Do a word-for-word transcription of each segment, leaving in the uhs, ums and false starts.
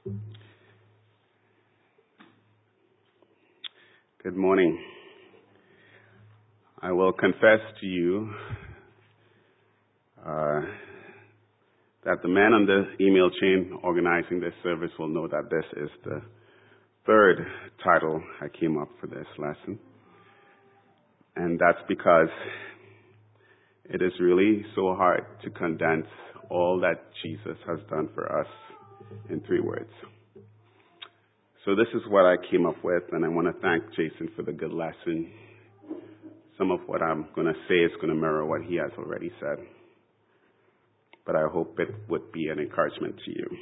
Good morning. I will confess to you uh, that the man on the email chain organizing this service will know that this is the third title I came up for this lesson. And that's because it is really so hard to condense all that Jesus has done for us in three words. So this is what I came up with, and I want to thank Jason for the good lesson. Some of what I'm going to say is going to mirror what he has already said, but I hope it would be an encouragement to you.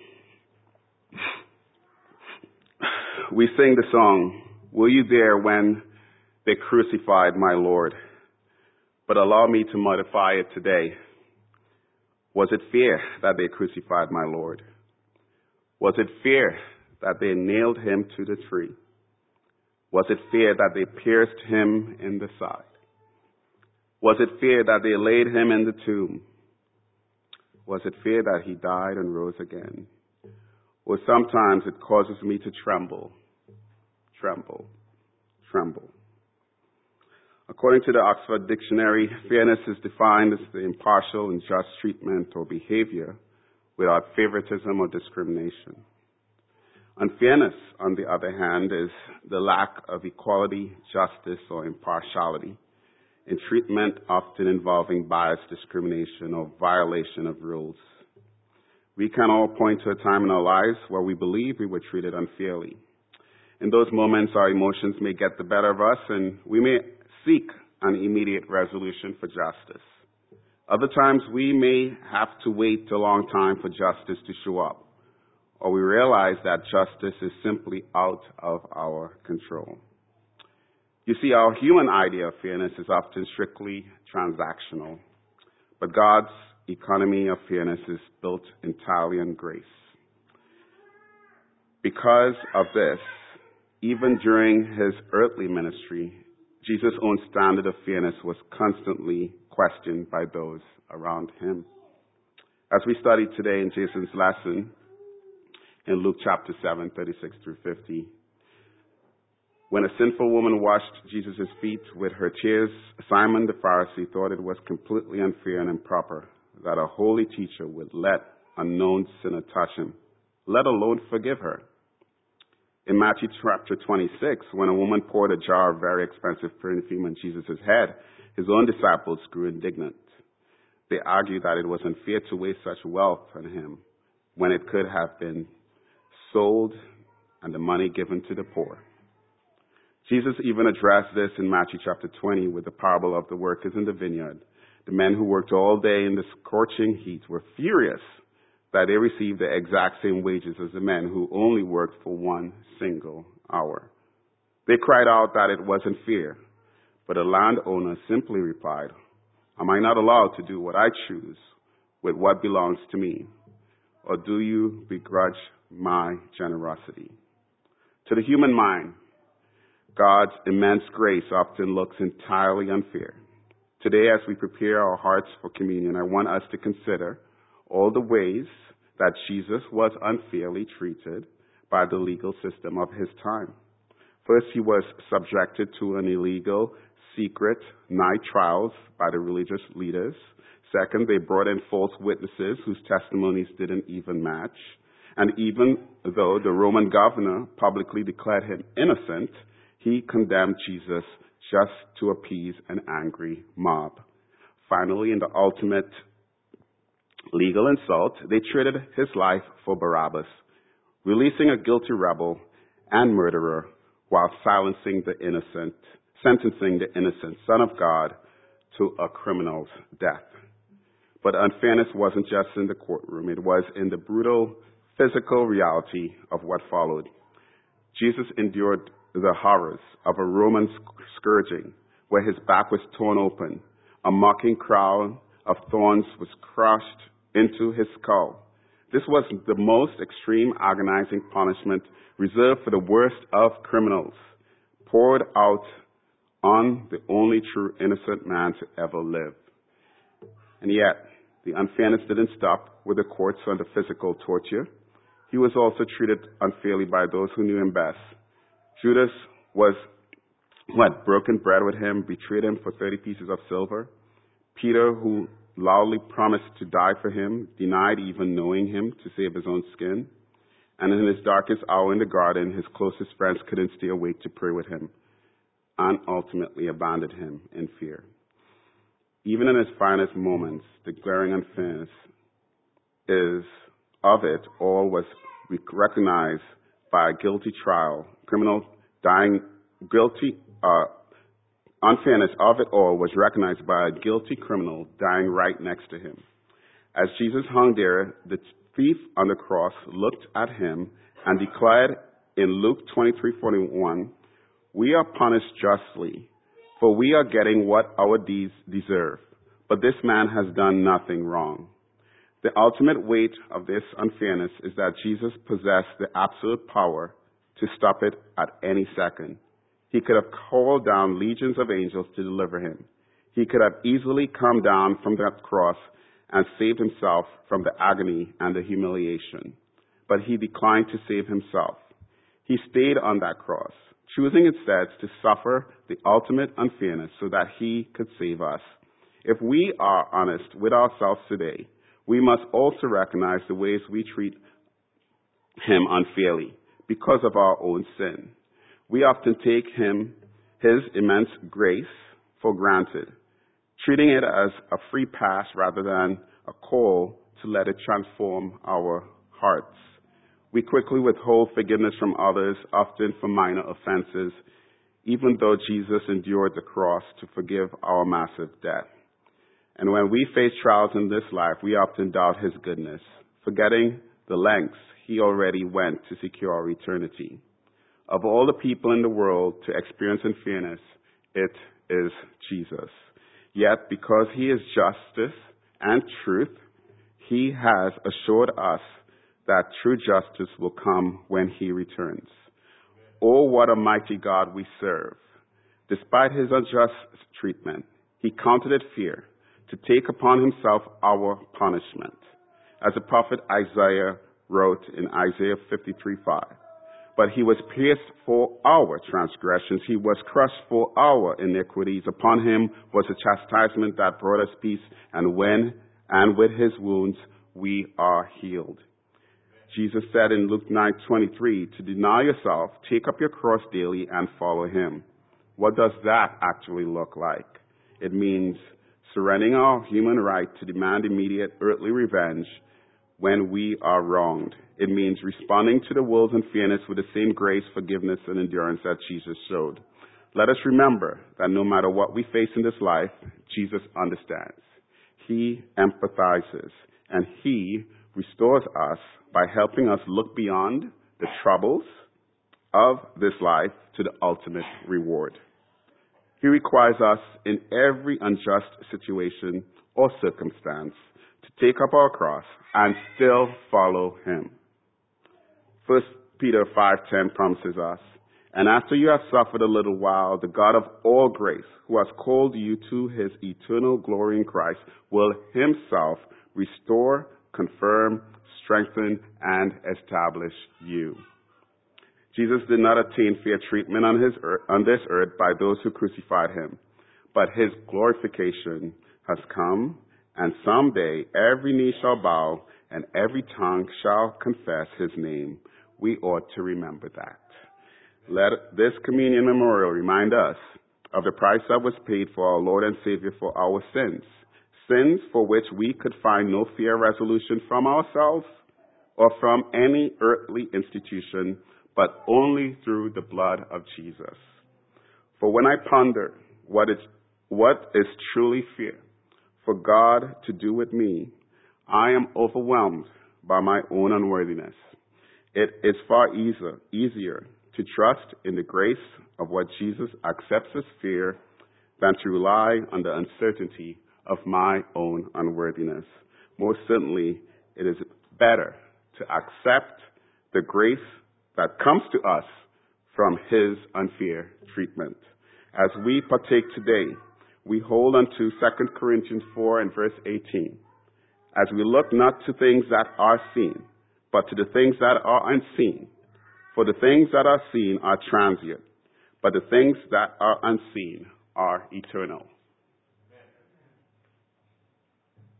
We sing the song, "Were you there when they crucified my Lord?" But allow me to modify it today. Was it fear that they crucified my Lord? Was it fear that they nailed him to the tree? Was it fear that they pierced him in the side? Was it fear that they laid him in the tomb? Was it fear that he died and rose again? Or sometimes it causes me to tremble, tremble, tremble. According to the Oxford Dictionary, fairness is defined as the impartial and just treatment or behavior without favoritism or discrimination. Unfairness, on the other hand, is the lack of equality, justice, or impartiality in treatment, often involving bias, discrimination, or violation of rules. We can all point to a time in our lives where we believe we were treated unfairly. In those moments, our emotions may get the better of us, and we may seek an immediate resolution for justice. Other times, we may have to wait a long time for justice to show up, or we realize that justice is simply out of our control. You see, our human idea of fairness is often strictly transactional, but God's economy of fairness is built entirely on grace. Because of this, even during his earthly ministry, Jesus' own standard of fairness was constantly questioned by those around him. As we studied today in Jason's lesson, in Luke chapter seven, thirty-six through fifty, when a sinful woman washed Jesus' feet with her tears, Simon the Pharisee thought it was completely unfair and improper that a holy teacher would let a known sinner touch him, let alone forgive her. In Matthew chapter twenty-six, when a woman poured a jar of very expensive perfume on Jesus' head, his own disciples grew indignant. They argued that it was unfair to waste such wealth on him when it could have been sold and the money given to the poor. Jesus even addressed this in Matthew chapter twenty with the parable of the workers in the vineyard. The men who worked all day in the scorching heat were furious that they received the exact same wages as the men who only worked for one single hour. They cried out that it wasn't fair, but the landowner simply replied, "Am I not allowed to do what I choose with what belongs to me? Or do you begrudge my generosity?" To the human mind, God's immense grace often looks entirely unfair. Today, as we prepare our hearts for communion, I want us to consider all the ways that Jesus was unfairly treated by the legal system of his time. First, he was subjected to an illegal, secret night trials by the religious leaders. Second, they brought in false witnesses whose testimonies didn't even match. And even though the Roman governor publicly declared him innocent, he condemned Jesus just to appease an angry mob. Finally, in the ultimate legal insult, they traded his life for Barabbas, releasing a guilty rebel and murderer while silencing the innocent, sentencing the innocent Son of God to a criminal's death. But unfairness wasn't just in the courtroom. It was in the brutal physical reality of what followed. Jesus endured the horrors of a Roman scourging where his back was torn open. A mocking crown of thorns was crushed into his skull. This was the most extreme, agonizing punishment reserved for the worst of criminals, poured out on the only true innocent man to ever live. And yet, the unfairness didn't stop with the courts on the physical torture. he was also treated unfairly by those who knew him best. Judas was, what, broken bread with him, betrayed him for thirty pieces of silver. Peter, who loudly promised to die for him, denied even knowing him to save his own skin. And in his darkest hour in the garden, his closest friends couldn't stay awake to pray with him, and ultimately abandoned him in fear. Even in his finest moments, the glaring unfairness is of it all was recognized by a guilty trial, criminal dying guilty. Uh, unfairness of it all was recognized by a guilty criminal dying right next to him. As Jesus hung there, the thief on the cross looked at him and declared in Luke twenty-three forty-one, "We are punished justly, for we are getting what our deeds deserve. But this man has done nothing wrong." The ultimate weight of this unfairness is that Jesus possessed the absolute power to stop it at any second. He could have called down legions of angels to deliver him. He could have easily come down from that cross and saved himself from the agony and the humiliation. But he declined to save himself. He stayed on that cross, choosing instead to suffer the ultimate unfairness so that he could save us. If we are honest with ourselves today, we must also recognize the ways we treat him unfairly because of our own sin. We often take him, his immense grace, for granted, treating it as a free pass rather than a call to let it transform our hearts. We quickly withhold forgiveness from others, often for minor offenses, even though Jesus endured the cross to forgive our massive debt. And when we face trials in this life, we often doubt his goodness, forgetting the lengths he already went to secure our eternity. Of all the people in the world to experience unfairness, it is Jesus. Yet, because he is justice and truth, he has assured us that true justice will come when he returns. Oh, what a mighty God we serve. Despite his unjust treatment, he counted it fear to take upon himself our punishment. As the prophet Isaiah wrote in Isaiah fifty-three five, "But he was pierced for our transgressions, he was crushed for our iniquities. Upon him was a chastisement that brought us peace, and when and with his wounds we are healed." Jesus said in Luke nine twenty-three, to deny yourself, take up your cross daily, and follow him. What does that actually look like? It means surrendering our human right to demand immediate earthly revenge when we are wronged. It means responding to the world's unfairness with the same grace, forgiveness, and endurance that Jesus showed. Let us remember that no matter what we face in this life, Jesus understands. He empathizes, and he restores us by helping us look beyond the troubles of this life to the ultimate reward. He requires us in every unjust situation or circumstance to take up our cross and still follow him. First Peter five ten promises us, "And after you have suffered a little while, the God of all grace, who has called you to his eternal glory in Christ, will himself restore, confirm, strengthen, and establish you." Jesus did not attain fair treatment on, his earth, on this earth by those who crucified him, but his glorification has come, and someday every knee shall bow and every tongue shall confess his name. We ought to remember that. Let this communion memorial remind us of the price that was paid for our Lord and Savior for our sins, sins for which we could find no fair resolution from ourselves or from any earthly institution, but only through the blood of Jesus. For when I ponder what is, what is truly fair for God to do with me, I am overwhelmed by my own unworthiness. It is far easier, easier to trust in the grace of what Jesus accepts as fair than to rely on the uncertainty of my own unworthiness. Most certainly, it is better to accept the grace that comes to us from his unfair treatment. As we partake today, we hold on to Second Corinthians four and verse eighteen. As we look not to things that are seen, but to the things that are unseen. For the things that are seen are transient, but the things that are unseen are eternal.